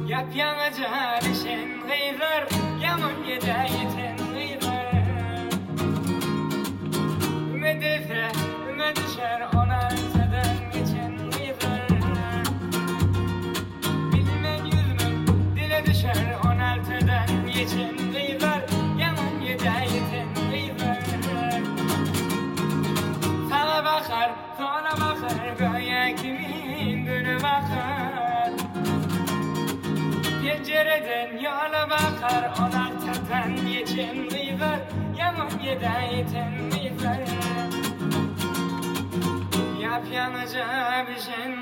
Yapyanaca düşen gıylar, yaman yeda yeten gıylar. Ümedefe, üme düşer ona öteden geçen gıylar. Bilmen yüzmen, dile düşer ona öteden geçen gıylar. Yaman yeda yeten gıylar. Sağa bakar, sola bakar, göğe kimin günü bakar. Pencereden yola bakar, ona tatan geçen gıylar. Yaman yeda yeten gıylar. Yapyanaca pişen